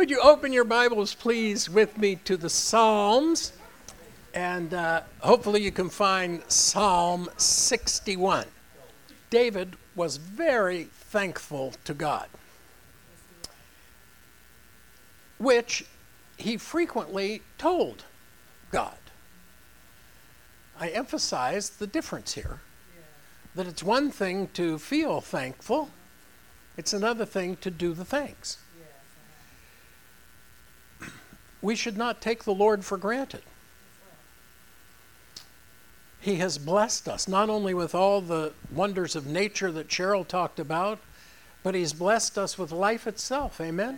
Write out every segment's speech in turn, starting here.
Would you open your Bibles, please, with me to the Psalms? And hopefully you can find Psalm 61. David was very thankful to God, which he frequently told God. I emphasize the difference here, that it's one thing to feel thankful, it's another thing to do the thanks. We should not take the Lord for granted. He has blessed us, not only with all the wonders of nature that Cheryl talked about, but He's blessed us with life itself. Amen?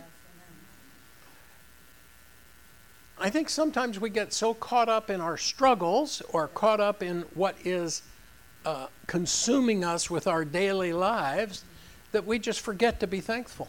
I think sometimes we get so caught up in our struggles or caught up in what is consuming us with our daily lives that we just forget to be thankful.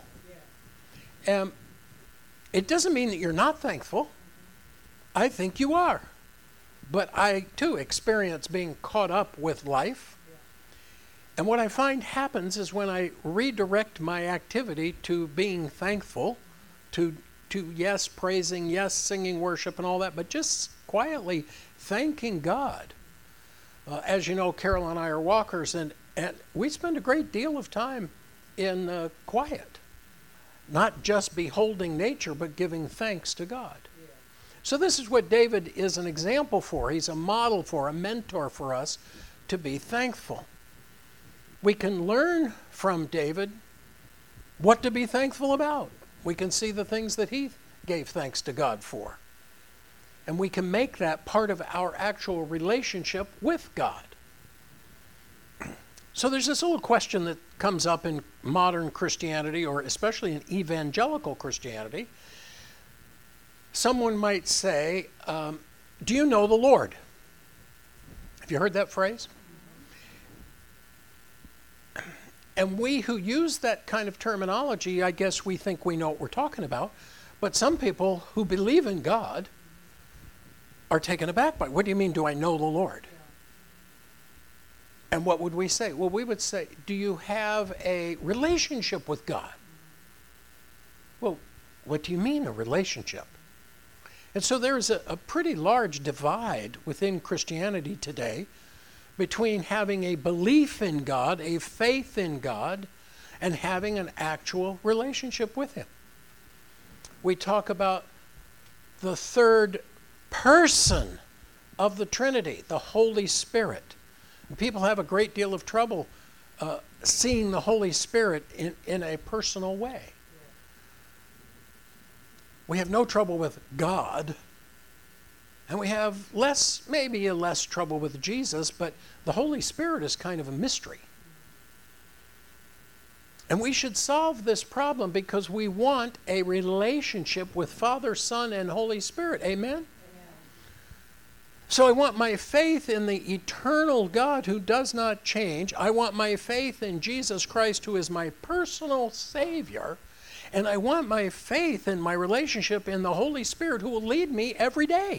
It doesn't mean that you're not thankful. I think you are. But I, too, experience being caught up with life. And what I find happens is when I redirect my activity to being thankful, to yes, praising, yes, singing worship and all that, but just quietly thanking God. As you know, Carol and I are walkers, and we spend a great deal of time in quiet. Not just beholding nature, but giving thanks to God. Yeah. So this is what David is an example for. He's a model for, a mentor for us to be thankful. We can learn from David what to be thankful about. We can see the things that he gave thanks to God for. And we can make that part of our actual relationship with God. So there's this little question that comes up in modern Christianity, or especially in evangelical Christianity. Someone might say, do you know the Lord? Have you heard that phrase? And we who use that kind of terminology, I guess we think we know what we're talking about. But some people who believe in God are taken aback by, what do you mean, do I know the Lord? And what would we say? Well, we would say, do you have a relationship with God? Well, what do you mean, a relationship? And so there's a pretty large divide within Christianity today between having a belief in God, a faith in God, and having an actual relationship with Him. We talk about the third person of the Trinity, the Holy Spirit. And people have a great deal of trouble seeing the Holy Spirit in a personal way. We have no trouble with God, and we have maybe less trouble with Jesus, but the Holy Spirit is kind of a mystery. And we should solve this problem because we want a relationship with Father, Son, and Holy Spirit. Amen? So I want my faith in the eternal God who does not change. I want my faith in Jesus Christ, who is my personal Savior. And I want my faith in my relationship in the Holy Spirit, who will lead me every day.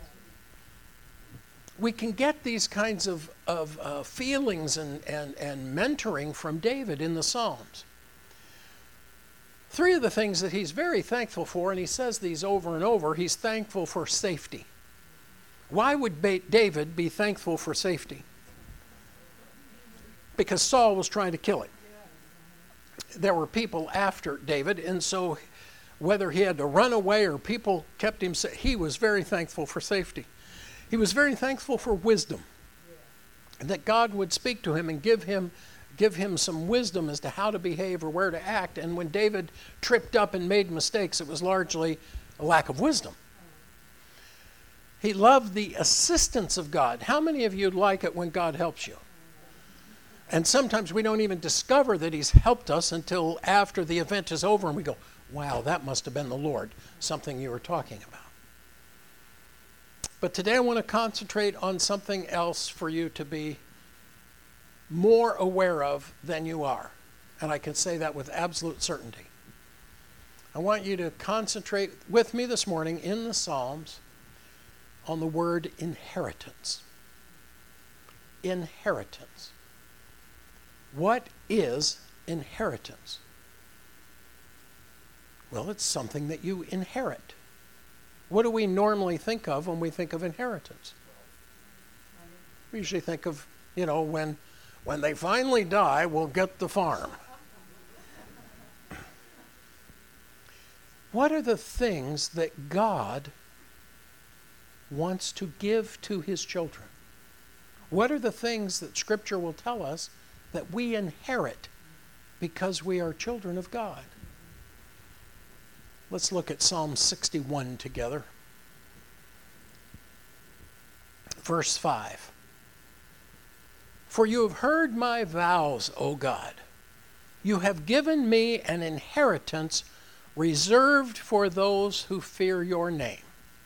We can get these kinds of feelings and mentoring from David in the Psalms. Three of the things that he's very thankful for, and he says these over and over, he's thankful for safety. Why would David be thankful for safety? Because Saul was trying to kill him. There were people after David, and so whether he had to run away or people kept him safe, he was very thankful for safety. He was very thankful for wisdom, that God would speak to him and give him some wisdom as to how to behave or where to act. And when David tripped up and made mistakes, it was largely a lack of wisdom. He loved the assistance of God. How many of you like it when God helps you? And sometimes we don't even discover that He's helped us until after the event is over and we go, wow, that must have been the Lord, something you were talking about. But today I want to concentrate on something else for you to be more aware of than you are. And I can say that with absolute certainty. I want you to concentrate with me this morning in the Psalms on the word inheritance. Inheritance. What is inheritance? Well, it's something that you inherit. What do we normally think of when we think of inheritance? We usually think of, when they finally die, we'll get the farm. What are the things that God wants to give to his children? What are the things that Scripture will tell us that we inherit because we are children of God? Let's look at Psalm 61 together. Verse 5. For you have heard my vows, O God. You have given me an inheritance reserved for those who fear your name.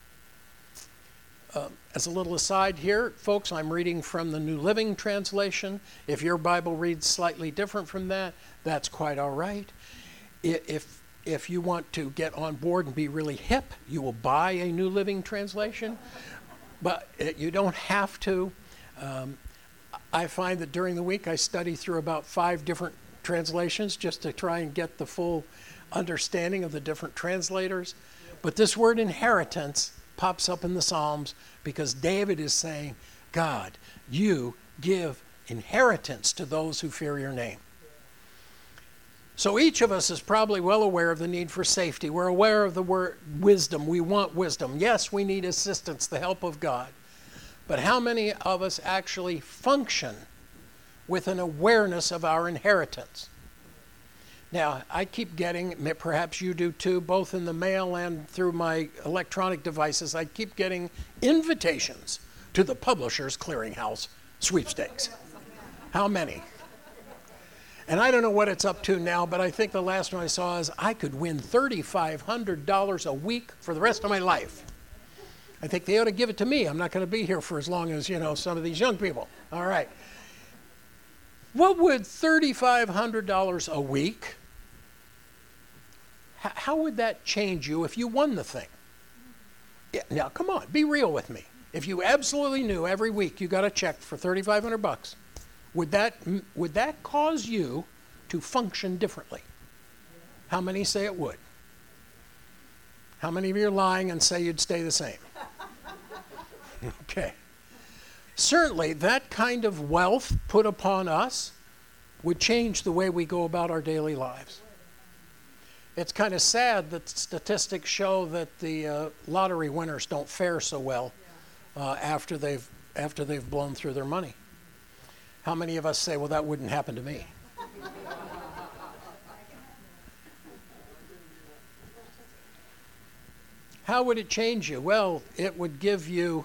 As a little aside here, folks, I'm reading from the New Living Translation. If your Bible reads slightly different from that, that's quite all right. If you want to get on board and be really hip, you will buy a New Living Translation. But you don't have to. I find that during the week I study through about 5 different translations just to try and get the full understanding of the different translators. But this word inheritance pops up in the Psalms because David is saying, God, you give inheritance to those who fear your name. So each of us is probably well aware of the need for safety. We're aware of the word wisdom. We want wisdom. Yes, we need assistance, the help of God. But how many of us actually function with an awareness of our inheritance? Now, I keep getting, perhaps you do too, both in the mail and through my electronic devices, I keep getting invitations to the Publishers Clearinghouse sweepstakes. How many? And I don't know what it's up to now, but I think the last one I saw is I could win $3,500 a week for the rest of my life. I think they ought to give it to me. I'm not going to be here for as long as, some of these young people. All right. What would $3,500 a week, how would that change you if you won the thing? Yeah, now, come on, be real with me. If you absolutely knew every week you got a check for $3,500, would that cause you to function differently? How many say it would? How many of you are lying and say you'd stay the same? Okay. Certainly, that kind of wealth put upon us would change the way we go about our daily lives. It's kind of sad that statistics show that the lottery winners don't fare so well after they've blown through their money. How many of us say, well, that wouldn't happen to me? How would it change you? Well, it would give you...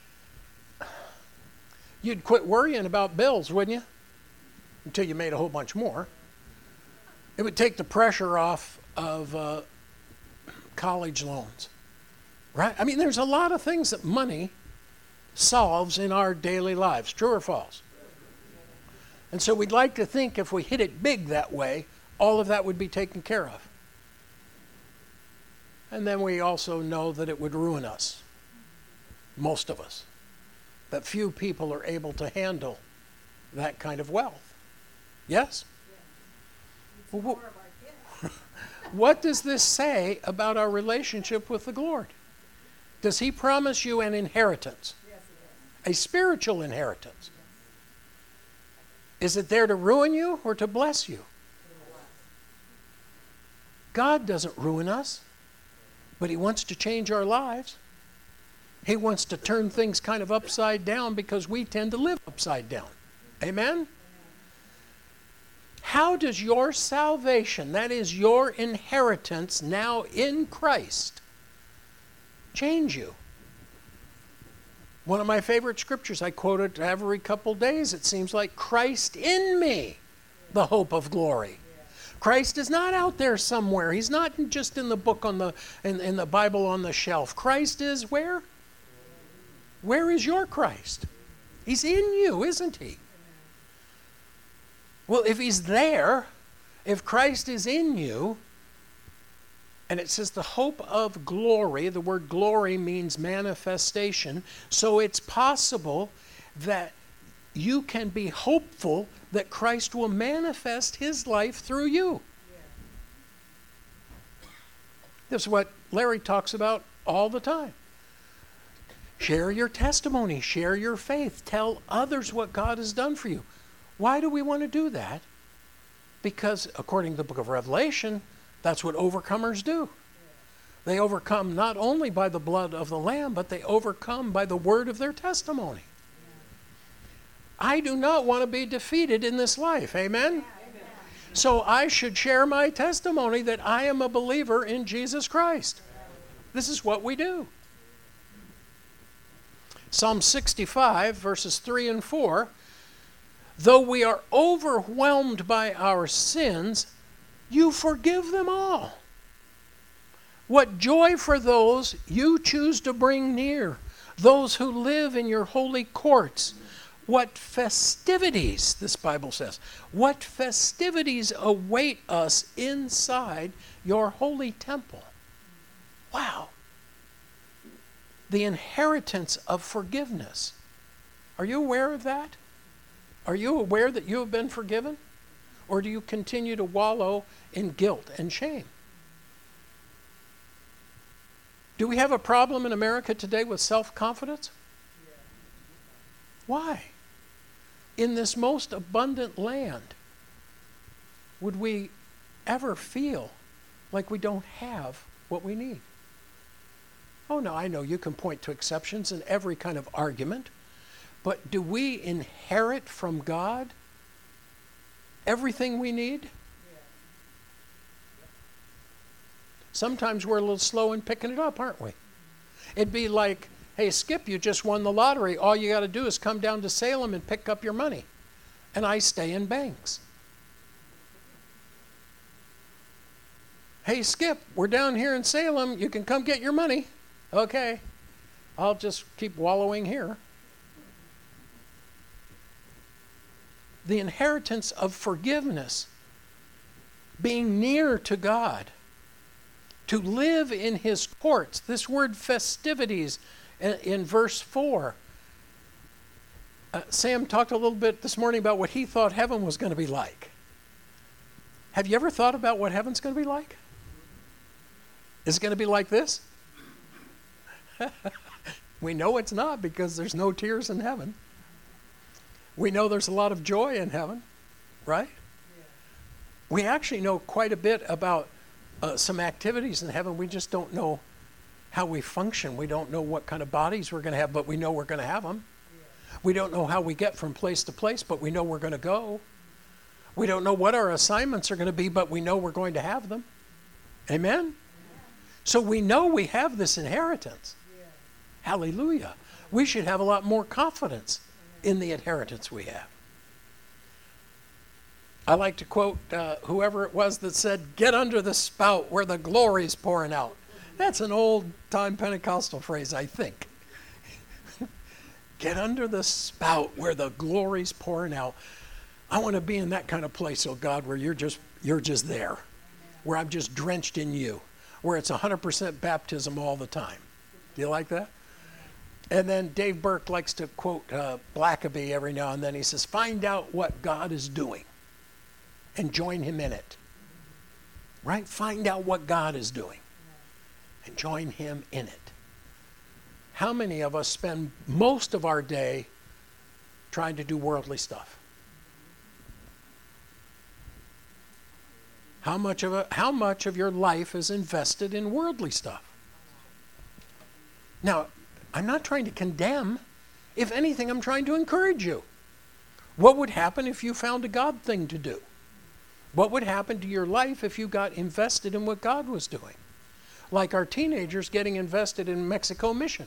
You'd quit worrying about bills, wouldn't you? Until you made a whole bunch more. It would take the pressure off of college loans, right? I mean, there's a lot of things that money solves in our daily lives, true or false? And so we'd like to think if we hit it big that way, all of that would be taken care of. And then we also know that it would ruin us, most of us. That few people are able to handle that kind of wealth. Yes? Well, what does this say about our relationship with the Lord? Does he promise you an inheritance? Yes, he does. A spiritual inheritance? Yes. Is it there to ruin you or to bless you? God doesn't ruin us, but he wants to change our lives. He wants to turn things kind of upside down because we tend to live upside down. Amen? How does your salvation, that is your inheritance now in Christ, change you? One of my favorite scriptures, I quote it every couple days. It seems like Christ in me, the hope of glory. Christ is not out there somewhere. He's not just in the book in the Bible on the shelf. Christ is where? Where is your Christ? He's in you, isn't he? Well, if he's there, if Christ is in you, and it says the hope of glory, the word glory means manifestation, so it's possible that you can be hopeful that Christ will manifest his life through you. This is what Larry talks about all the time. Share your testimony, share your faith, tell others what God has done for you. Why do we want to do that? Because according to the book of Revelation, that's what overcomers do. They overcome not only by the blood of the Lamb, but they overcome by the word of their testimony. I do not want to be defeated in this life. Amen? So I should share my testimony that I am a believer in Jesus Christ. This is what we do. Psalm 65, verses 3 and 4. Though we are overwhelmed by our sins, you forgive them all. What joy for those you choose to bring near, those who live in your holy courts. What festivities, this Bible says, what festivities await us inside your holy temple. Wow. The inheritance of forgiveness. Are you aware of that? Are you aware that you have been forgiven? Or do you continue to wallow in guilt and shame? Do we have a problem in America today with self-confidence? Why? In this most abundant land, would we ever feel like we don't have what we need? Oh no, I know you can point to exceptions in every kind of argument, but do we inherit from God everything we need? Sometimes we're a little slow in picking it up, aren't we? It'd be like, hey, Skip, you just won the lottery. All you got to do is come down to Salem and pick up your money. And I stay in Banks. Hey, Skip, we're down here in Salem. You can come get your money. Okay. I'll just keep wallowing here. The inheritance of forgiveness, being near to God, to live in his courts. This word festivities in verse 4. Sam talked a little bit this morning about what he thought heaven was going to be like. Have you ever thought about what heaven's going to be like? Is it going to be like this? We know it's not because there's no tears in heaven. We know there's a lot of joy in heaven, right? Yeah. We actually know quite a bit about some activities in heaven. We just don't know how we function. We don't know what kind of bodies we're going to have, but we know we're going to have them. Yeah. We don't know how we get from place to place, but we know we're going to go. We don't know what our assignments are going to be, but we know we're going to have them. Amen? Yeah. So we know we have this inheritance. Yeah. Hallelujah. We should have a lot more confidence in the inheritance we have. I like to quote whoever it was that said, "Get under the spout where the glory's pouring out." That's an old-time Pentecostal phrase, I think. Get under the spout where the glory's pouring out. I want to be in that kind of place, oh God, where you're just there, where I'm just drenched in you, where it's 100% baptism all the time. Do you like that? And then Dave Burke likes to quote Blackaby every now and then. He says, "Find out what God is doing and join him in it." Right? Find out what God is doing and join him in it. How many of us spend most of our day trying to do worldly stuff? How much of your life is invested in worldly stuff? Now, I'm not trying to condemn. If anything, I'm trying to encourage you. What would happen if you found a God thing to do? What would happen to your life if you got invested in what God was doing? Like our teenagers getting invested in Mexico mission.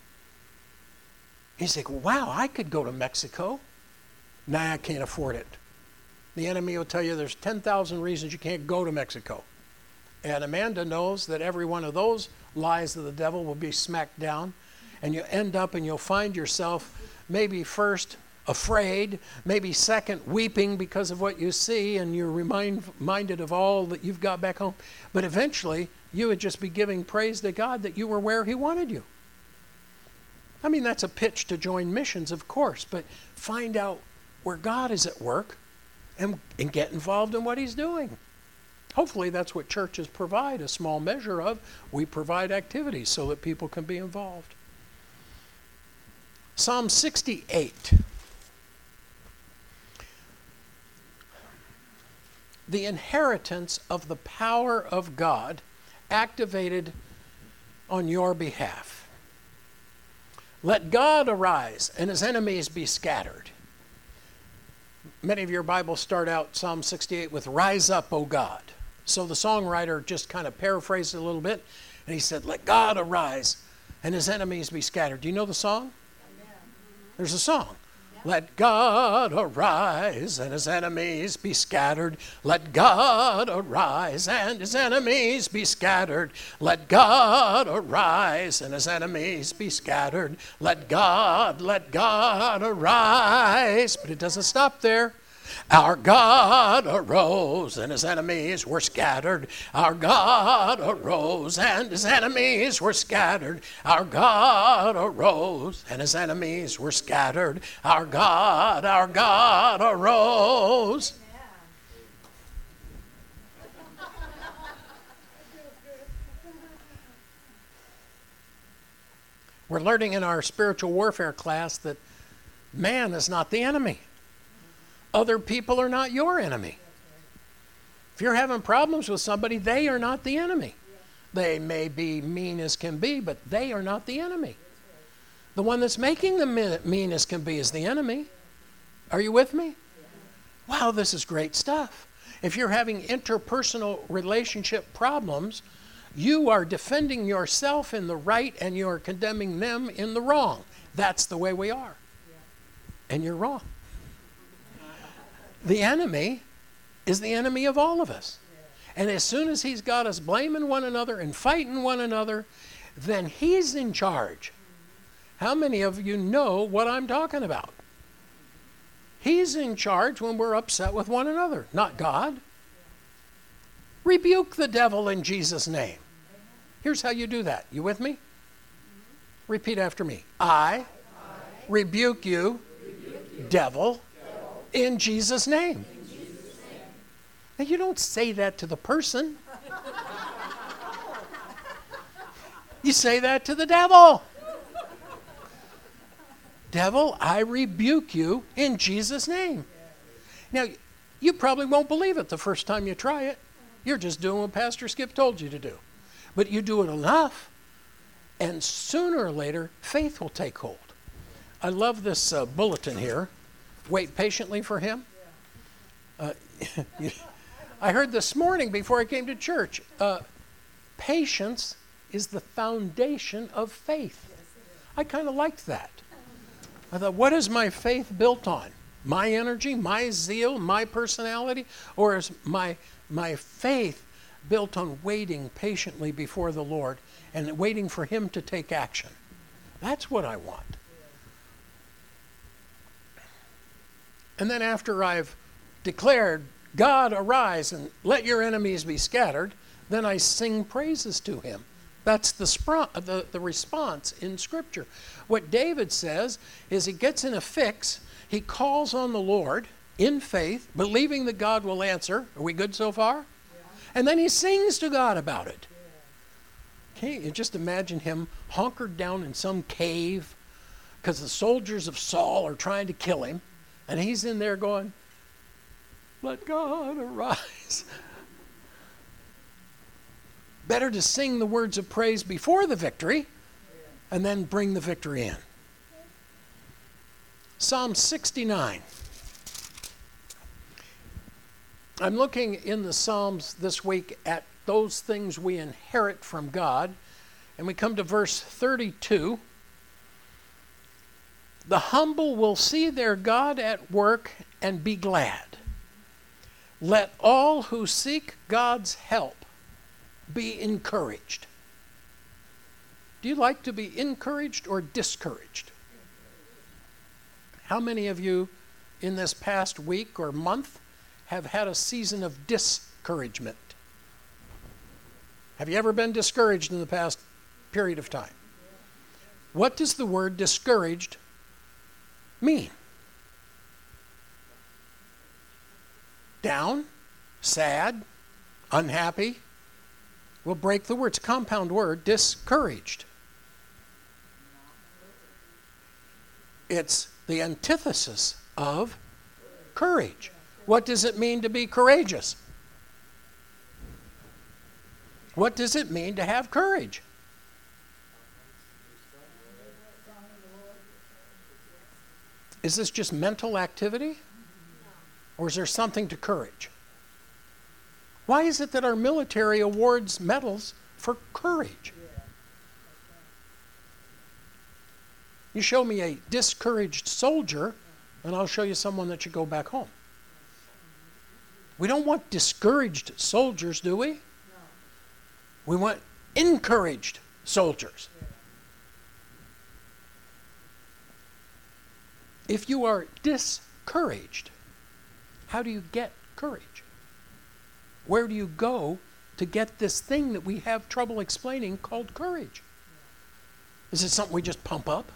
You think, wow, I could go to Mexico. Nah, I can't afford it. The enemy will tell you there's 10,000 reasons you can't go to Mexico. And Amanda knows that every one of those lies of the devil will be smacked down. And you end up and you'll find yourself maybe first afraid, maybe second weeping because of what you see, and you're reminded of all that you've got back home. But eventually, you would just be giving praise to God that you were where he wanted you. I mean, that's a pitch to join missions, of course, but find out where God is at work and get involved in what he's doing. Hopefully that's what churches provide, a small measure of. We provide activities so that people can be involved. Psalm 68. The inheritance of the power of God activated on your behalf. Let God arise and his enemies be scattered. Many of your Bibles start out Psalm 68 with "Rise up, O God." So the songwriter just kind of paraphrased it a little bit, and he said, "Let God arise and his enemies be scattered." Do you know the song? There's a song. Let God arise and his enemies be scattered. Let God arise and his enemies be scattered. Let God arise and his enemies be scattered. Let God arise. But it doesn't stop there. Our God arose and his enemies were scattered. Our God arose and his enemies were scattered. Our God arose and his enemies were scattered. Our God arose. We're learning in our spiritual warfare class that man is not the enemy. Other people are not your enemy. If you're having problems with somebody, they are not the enemy. They may be mean as can be, but they are not the enemy. The one that's making them mean as can be is the enemy. Are you with me? Wow, this is great stuff. If you're having interpersonal relationship problems, you are defending yourself in the right and you are condemning them in the wrong. That's the way we are. And you're wrong. The enemy is the enemy of all of us. And as soon as he's got us blaming one another and fighting one another, then he's in charge. How many of you know what I'm talking about? He's in charge when we're upset with one another, not God. Rebuke the devil in Jesus' name. Here's how you do that. You with me? Repeat after me. I rebuke you, devil, in Jesus' name. Now, you don't say that to the person. You say that to the devil. Devil, I rebuke you in Jesus' name. Now, you probably won't believe it the first time you try it. You're just doing what Pastor Skip told you to do. But you do it enough, and sooner or later, faith will take hold. I love this bulletin here. Wait patiently for him. I heard this morning before I came to church, patience is the foundation of faith. I kind of liked that. I thought, what is my faith built on? My energy, my zeal, my personality? Or is my faith built on waiting patiently before the Lord and waiting for him to take action? That's what I want. And then after I've declared, God arise and let your enemies be scattered, then I sing praises to him. That's the response in Scripture. What David says is he gets in a fix, he calls on the Lord in faith, believing that God will answer. Are we good so far? Yeah. And then he sings to God about it. Yeah. Can't you just imagine him hunkered down in some cave because the soldiers of Saul are trying to kill him, and he's in there going, let God arise. Better to sing the words of praise before the victory and then bring the victory in. Psalm 69. I'm looking in the Psalms this week at those things we inherit from God, and we come to verse 32. The humble will see their God at work and be glad. Let all who seek God's help be encouraged. Do you like to be encouraged or discouraged? How many of you in this past week or month have had a season of discouragement? Have you ever been discouraged in the past period of time? What does the word discouraged mean? Down? Sad? unhappy. We'll break the word. It's a compound word, discouraged. It's the antithesis of courage. What does it mean to be courageous? What does it mean to have courage? Is this just mental activity? Or is there something to courage? Why is it that our military awards medals for courage? You show me a discouraged soldier, and I'll show you someone that should go back home. We don't want discouraged soldiers, do we? We want encouraged soldiers. If you are discouraged, how do you get courage? Where do you go to get this thing that we have trouble explaining called courage? Is it something we just pump up?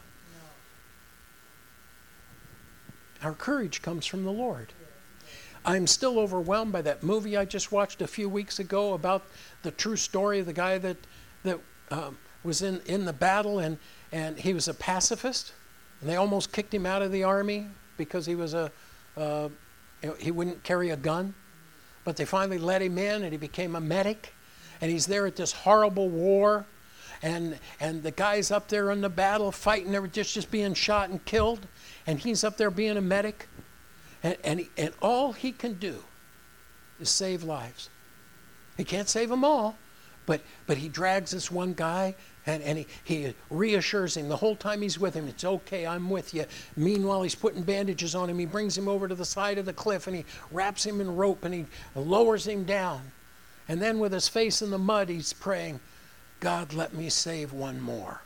Our courage comes from the Lord. I'm still overwhelmed by that movie I just watched a few weeks ago about the true story of the guy that was in the battle, and he was a pacifist, and they almost kicked him out of the army because he was he wouldn't carry a gun. But they finally let him in, and he became a medic, and he's there at this horrible war, and the guy's up there in the battle fighting, they were just being shot and killed, and he's up there being a medic, and all he can do is save lives. He can't save them all, but he drags this one guy, and he reassures him the whole time he's with him, it's okay, I'm with you. Meanwhile, he's putting bandages on him. He brings him over to the side of the cliff, and he wraps him in rope, and he lowers him down. And then with his face in the mud, he's praying, God, let me save one more.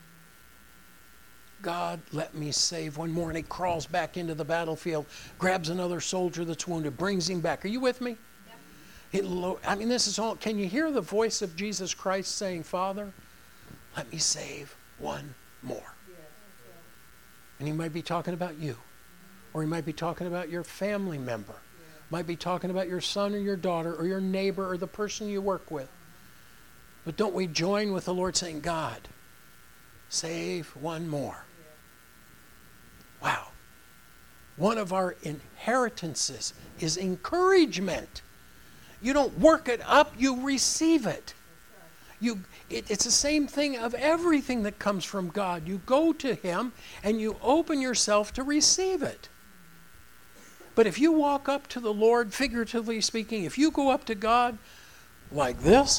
God, let me save one more. And he crawls back into the battlefield, grabs another soldier that's wounded, brings him back. Are you with me? Yep. This is all, can you hear the voice of Jesus Christ saying, Father, let me save one more. And he might be talking about you. Or he might be talking about your family member. Might be talking about your son or your daughter or your neighbor or the person you work with. But don't we join with the Lord saying, God, save one more. Wow. One of our inheritances is encouragement. You don't work it up, you receive it. It's the same thing of everything that comes from God. You go to Him and you open yourself to receive it. But if you walk up to the Lord, figuratively speaking, if you go up to God like this,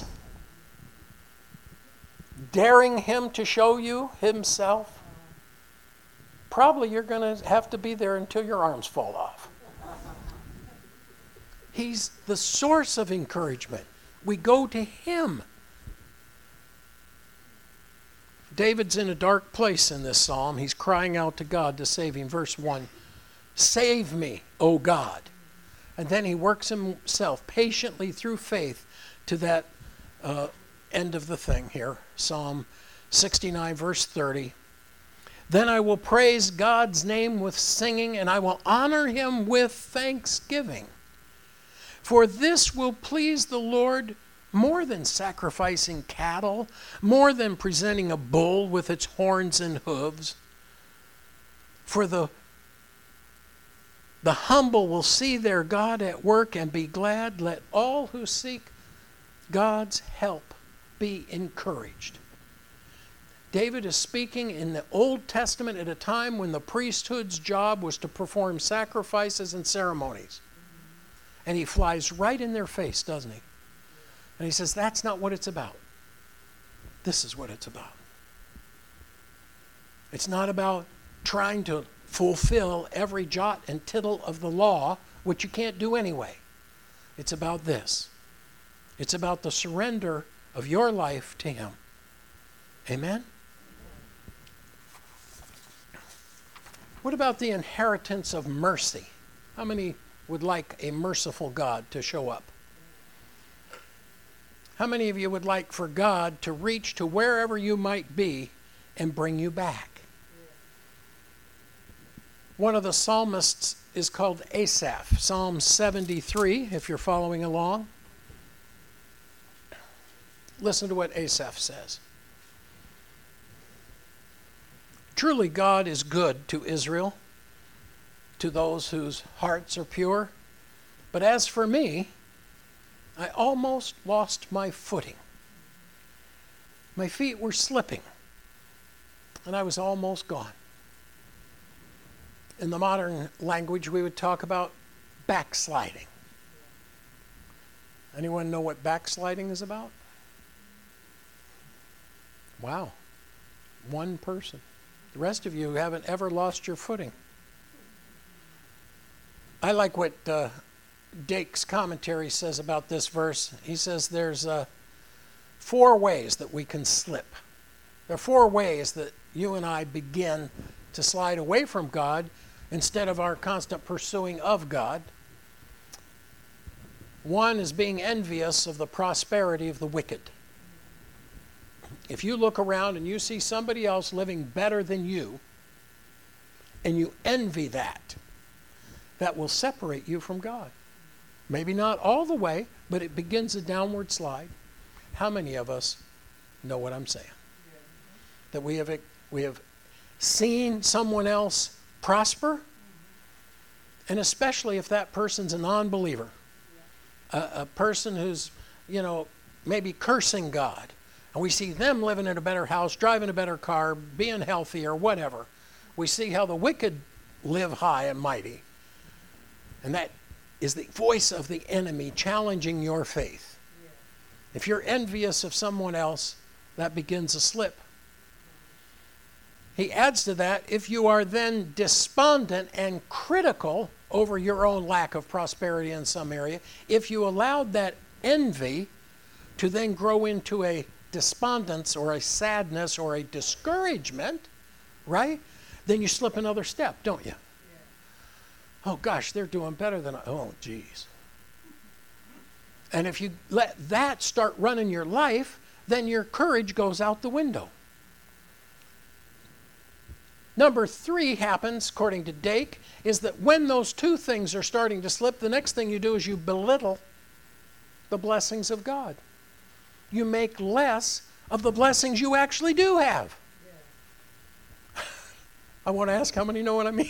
daring Him to show you Himself, probably you're going to have to be there until your arms fall off. He's the source of encouragement. We go to Him. David's in a dark place in this psalm. He's crying out to God to save him. Verse 1, save me, O God. And then he works himself patiently through faith to that end of the thing here. Psalm 69, verse 30. Then I will praise God's name with singing, and I will honor Him with thanksgiving. For this will please the Lord more than sacrificing cattle, more than presenting a bull with its horns and hooves. For the humble will see their God at work and be glad. Let all who seek God's help be encouraged. David is speaking in the Old Testament at a time when the priesthood's job was to perform sacrifices and ceremonies. And he flies right in their face, doesn't he? And he says, that's not what it's about. This is what it's about. It's not about trying to fulfill every jot and tittle of the law, which you can't do anyway. It's about this. It's about the surrender of your life to Him. Amen? What about the inheritance of mercy? How many would like a merciful God to show up? How many of you would like for God to reach to wherever you might be and bring you back? One of the psalmists is called Asaph, Psalm 73, if you're following along. Listen to what Asaph says. Truly God is good to Israel, to those whose hearts are pure. But as for me, I almost lost my footing. My feet were slipping, and I was almost gone. In the modern language, we would talk about backsliding. Anyone know what backsliding is about? Wow. One person. The rest of you haven't ever lost your footing. I like what Dake's commentary says about this verse. He says there's 4 ways that we can slip. There are 4 ways that you and I begin to slide away from God instead of our constant pursuing of God. One is being envious of the prosperity of the wicked. If you look around and you see somebody else living better than you, and you envy that, that will separate you from God. Maybe not all the way, but it begins a downward slide. How many of us know what I'm saying? That we have seen someone else prosper, and especially if that person's a non-believer, a person who's, maybe cursing God, and we see them living in a better house, driving a better car, being healthy or whatever. We see how the wicked live high and mighty. And that is the voice of the enemy challenging your faith. Yeah. If you're envious of someone else, that begins a slip. He adds to that, if you are then despondent and critical over your own lack of prosperity in some area, if you allowed that envy to then grow into a despondence or a sadness or a discouragement, right? Then you slip another step, don't you? Yeah. Oh gosh, they're doing better than I. Oh geez. And if you let that start running your life, then your courage goes out the window. Number 3 happens, according to Dake, is that when those 2 things are starting to slip, the next thing you do is you belittle the blessings of God. You make less of the blessings you actually do have. Yeah. I want to ask how many know what I mean.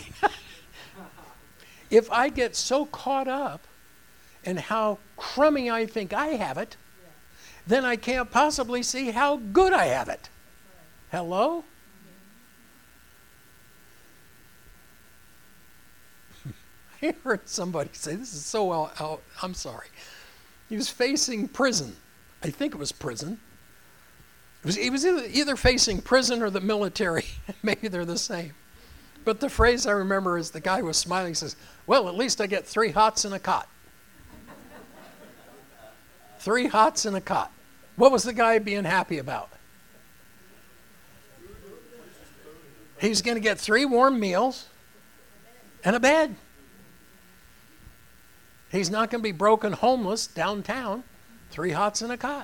If I get so caught up in how crummy I think I have it, yeah, then I can't possibly see how good I have it. Right. Hello? I heard somebody say, this is so out, I'm sorry. He was facing prison. I think it was prison. He was either facing prison or the military. Maybe they're the same. But the phrase I remember is the guy was smiling. He says, well, at least I get 3 hots and a cot. 3 hots and a cot. What was the guy being happy about? He's going to get 3 warm meals and a bed. He's not going to be broken homeless downtown. 3 hots and a cot.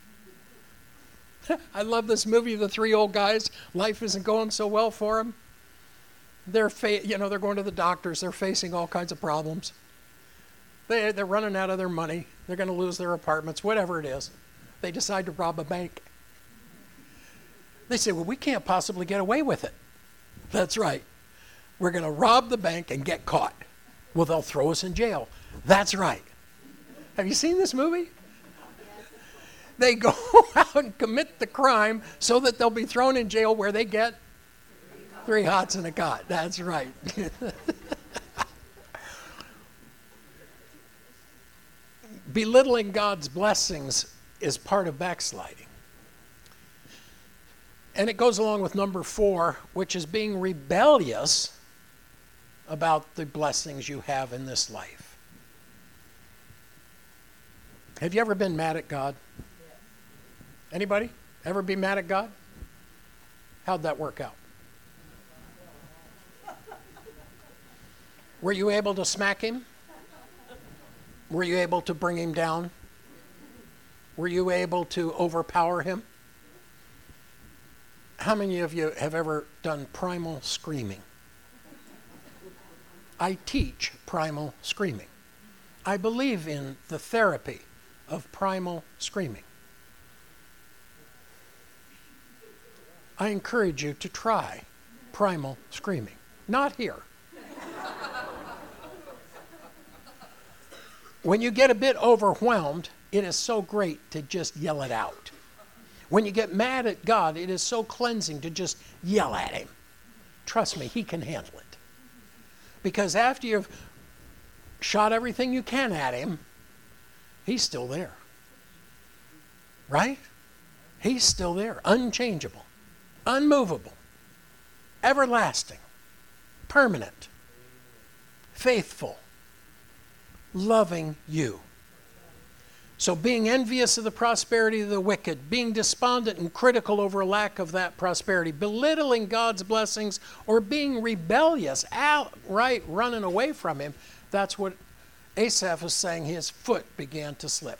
I love this movie, The 3 Old Guys. Life isn't going so well for them. They're going to the doctors. They're facing all kinds of problems. They're running out of their money. They're going to lose their apartments, whatever it is. They decide to rob a bank. They say, well, we can't possibly get away with it. That's right. We're going to rob the bank and get caught. Well, they'll throw us in jail. That's right. Have you seen this movie? They go out and commit the crime so that they'll be thrown in jail where they get 3 hots and a cot. That's right. Belittling God's blessings is part of backsliding. And it goes along with number 4, which is being rebellious about the blessings you have in this life. Have you ever been mad at God? Anybody ever be mad at God? How'd that work out? Were you able to smack him? Were you able to bring him down? Were you able to overpower him? How many of you have ever done primal screaming? I teach primal screaming. I believe in the therapy of primal screaming. I encourage you to try primal screaming. Not here. When you get a bit overwhelmed, it is so great to just yell it out. When you get mad at God, it is so cleansing to just yell at him. Trust me, he can handle it. Because after you've shot everything you can at him, he's still there. Right? He's still there, unchangeable, unmovable, everlasting, permanent, faithful, loving you. So being envious of the prosperity of the wicked, being despondent and critical over a lack of that prosperity, belittling God's blessings, or being rebellious, outright running away from him, that's what Asaph is saying. His foot began to slip.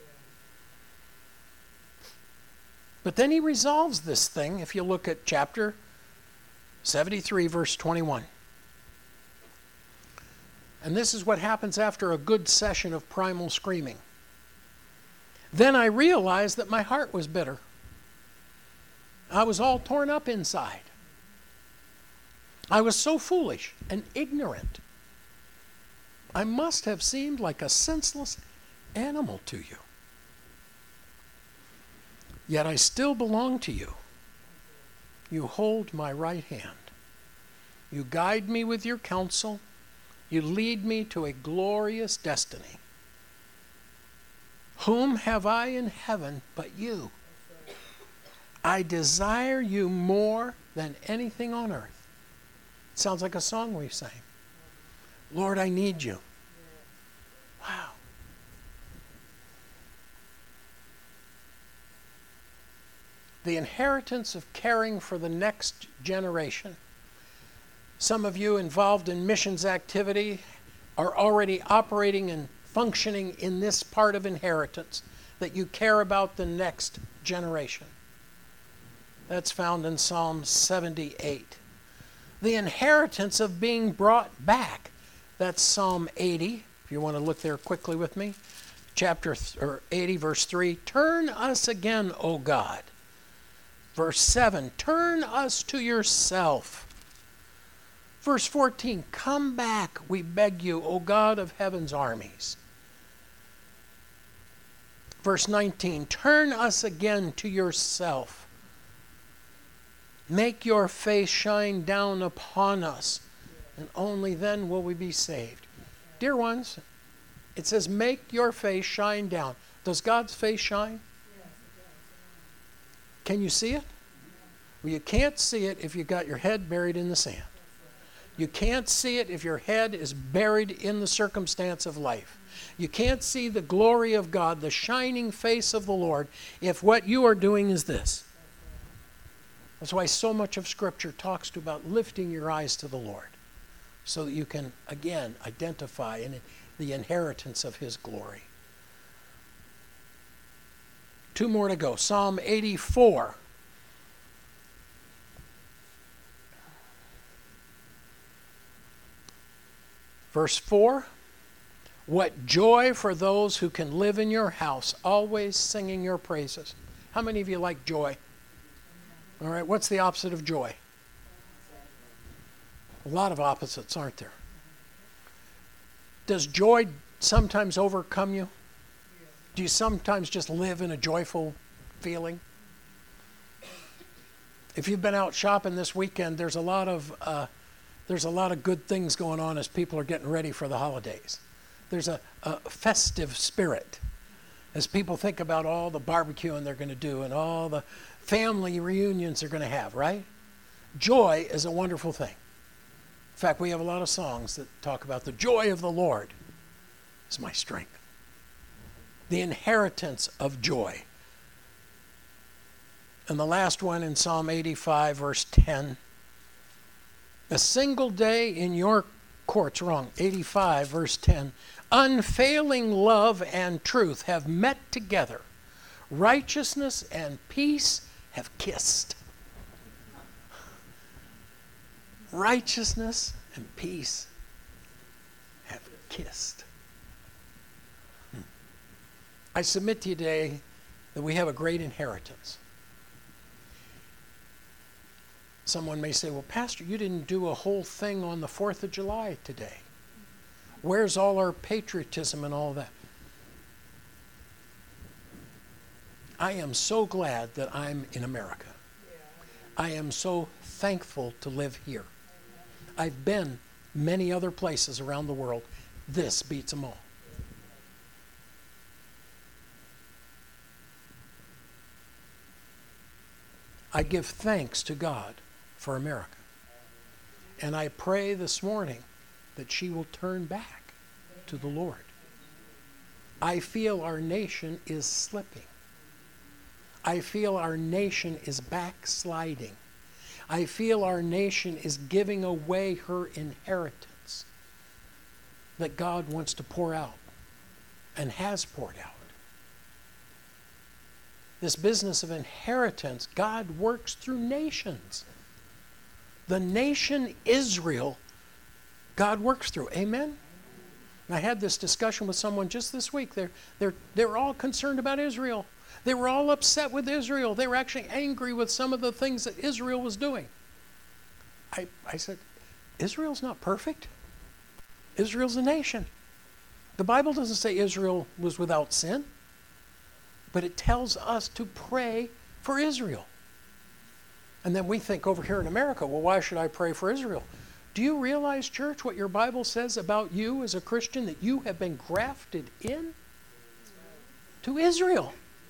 But then he resolves this thing if you look at chapter 73, verse 21. And this is what happens after a good session of primal screaming. Then I realized that my heart was bitter. I was all torn up inside. I was so foolish and ignorant. I must have seemed like a senseless animal to you. Yet I still belong to you. You hold my right hand. You guide me with your counsel. You lead me to a glorious destiny. Whom have I in heaven but you? I desire you more than anything on earth. It sounds like a song we sang. Lord, I need you. Wow. The inheritance of caring for the next generation. Some of you involved in missions activity are already operating and functioning in this part of inheritance, that you care about the next generation. That's found in Psalm 78. The inheritance of being brought back. That's Psalm 80. If you want to look there quickly with me. Chapter 80, verse 3. Turn us again, O God. Verse 7. Turn us to yourself. Verse 14. Come back, we beg you, O God of heaven's armies. Verse 19. Turn us again to yourself. Make your face shine down upon us, and only then will we be saved. Dear ones, it says, make your face shine down. Does God's face shine? Can you see it? Well, you can't see it if you got your head buried in the sand. You can't see it if your head is buried in the circumstance of life. You can't see the glory of God, the shining face of the Lord, if what you are doing is this. That's why so much of Scripture talks about lifting your eyes to the Lord, so that you can, again, identify in the inheritance of His glory. 2 more to go. Psalm 84. Verse 4. What joy for those who can live in your house, always singing your praises. How many of you like joy? All right, what's the opposite of joy? A lot of opposites, aren't there? Does joy sometimes overcome you? Do you sometimes just live in a joyful feeling? If you've been out shopping this weekend, there's a lot of good things going on as people are getting ready for the holidays. There's a festive spirit as people think about all the barbecuing they're going to do and all the family reunions they're going to have, right? Joy is a wonderful thing. In fact, we have a lot of songs that talk about the joy of the Lord is my strength. The inheritance of joy. And the last one in Psalm 85, verse 10. A single day in your courts, 85, verse 10. Unfailing love and truth have met together. Righteousness and peace have kissed. Righteousness and peace have kissed. I submit to you today that we have a great inheritance. Someone may say, well, Pastor, you didn't do a whole thing on the 4th of July today. Where's all our patriotism and all that? I am so glad that I'm in America. I am so thankful to live here. I've been many other places around the world. This beats them all. I give thanks to God for America. And I pray this morning that she will turn back to the Lord. I feel our nation is slipping. I feel our nation is backsliding. I feel our nation is giving away her inheritance that God wants to pour out and has poured out. This business of inheritance, God works through nations. The nation Israel, God works through. Amen? And I had this discussion with someone just this week. They were all concerned about Israel. They were all upset with Israel. They were actually angry with some of the things that Israel was doing. I said, Israel's not perfect. Israel's a nation. The Bible doesn't say Israel was without sin, but it tells us to pray for Israel. And then we think over here in America, well, why should I pray for Israel? Do you realize, church, what your Bible says about you as a Christian, that you have been grafted in to Israel?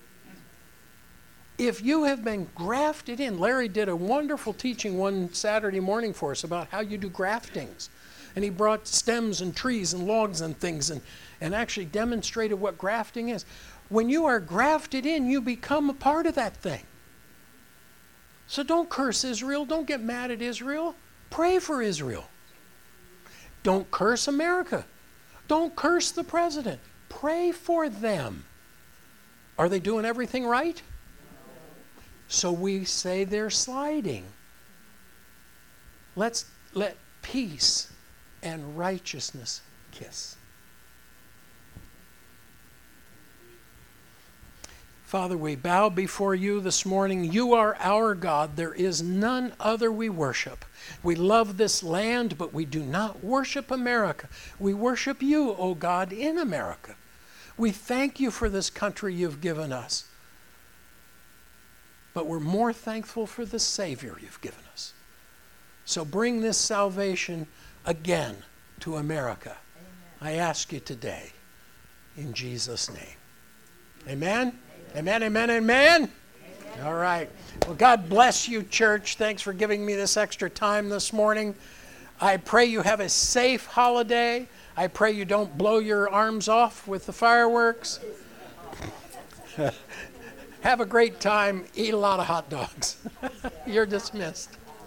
If you have been grafted in, Larry did a wonderful teaching one Saturday morning for us about how you do graftings. And he brought stems and trees and logs and things and actually demonstrated what grafting is. When you are grafted in, you become a part of that thing. So don't curse Israel. Don't get mad at Israel. Pray for Israel. Don't curse America. Don't curse the president. Pray for them. Are they doing everything right? So we say they're sliding. Let peace and righteousness kiss. Father, we bow before you this morning. You are our God. There is none other we worship. We love this land, but we do not worship America. We worship you, O God, in America. We thank you for this country you've given us. But we're more thankful for the Savior you've given us. So bring this salvation again to America. Amen. I ask you today, in Jesus' name. Amen? Amen, amen, amen. Amen. All right. Well, God bless you, church. Thanks for giving me this extra time this morning. I pray you have a safe holiday. I pray you don't blow your arms off with the fireworks. Have a great time. Eat a lot of hot dogs. You're dismissed.